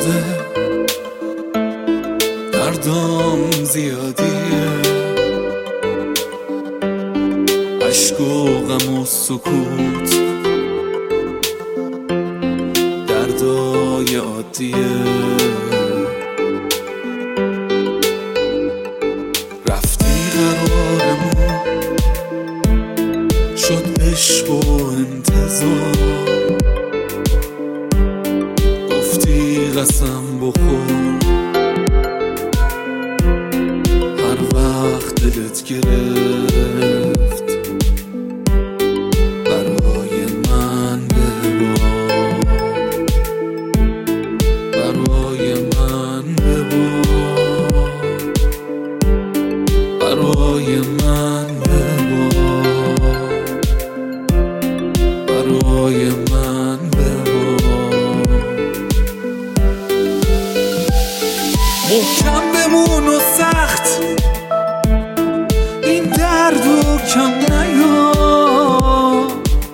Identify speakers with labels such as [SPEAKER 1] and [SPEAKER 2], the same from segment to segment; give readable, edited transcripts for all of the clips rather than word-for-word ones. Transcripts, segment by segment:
[SPEAKER 1] شده، دردام زیادیه، عشق و غم و سکوت دردای عادیه. رفتی قرارمون شد عشق و انتظار، گفتی قسم بخور هر وقت دلت گرفت برای من ببار، برای من ببار، برای من ببار، برای من ببار. محکم بمون و سخت این دردو کم نیار،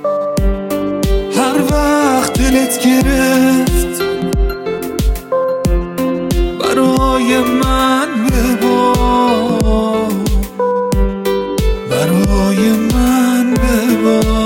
[SPEAKER 1] هر وقت دلت گرفت برای من ببار، برای من ببار.